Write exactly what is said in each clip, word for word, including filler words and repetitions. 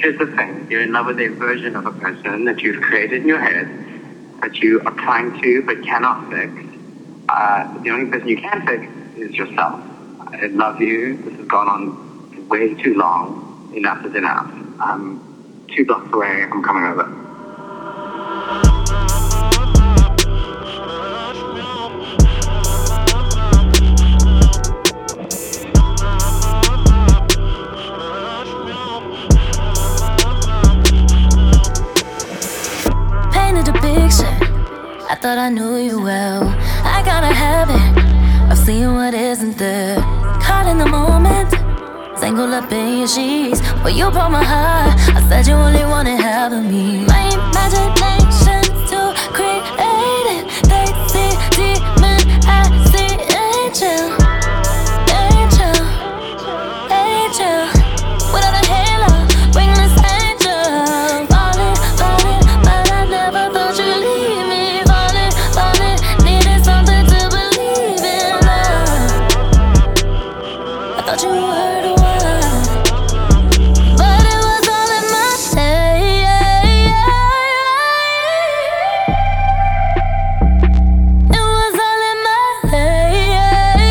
Here's the thing. You're in love with a version of a person that you've created in your head, that you are trying to but cannot fix. Uh, the only person you can fix is yourself. I love you. This has gone on way too long. Enough is enough. I'm two blocks away. I'm coming over. Painted a picture, I thought I knew you well. I got a habit of seeing what isn't there. Caught in the moment, tangled up in your sheets. But you broke my heart, I said you only wanted half of me. My imagination's too creative. They see demon, I see angel. Angel, angel. Without a halo, wingless angel. Falling, falling, but I never thought you'd leave me. Falling, falling, needed something to believe in. Love. I thought you were the one, but it was all in my head. It was all in my head.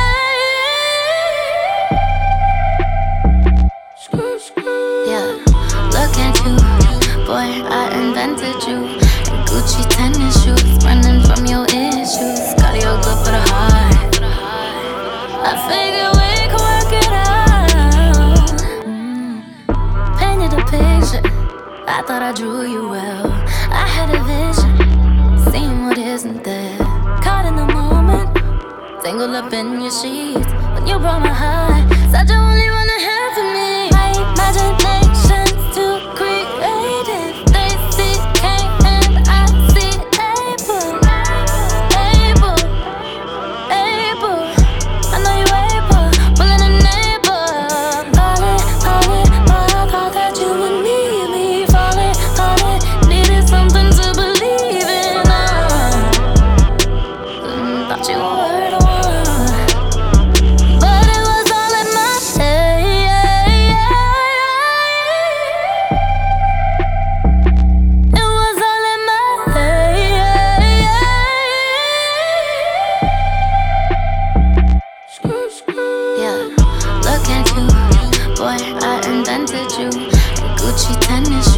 Yeah, look at you, boy, I invented you. And Gucci tennis shoes, running from your issues. Cardio good for the heart. I figured we could work it out. Mm. Painted a picture, I thought I drew you well. I had a vision, seeing what isn't there. Caught in the moment, tangled up in your sheets. When you broke my heart, said you only wanna have for me. My imagination's too creative. They see Cain and I see Abel. Abel, Abel. I know you able, willing and able. Falling, falling, but I thought that you would need me. Falling, falling, needed something to believe in. Uh, mm, thought you were the one, but it was all in my head. It was all in my head. Yeah, look at you, boy, I invented you. And Gucci tennis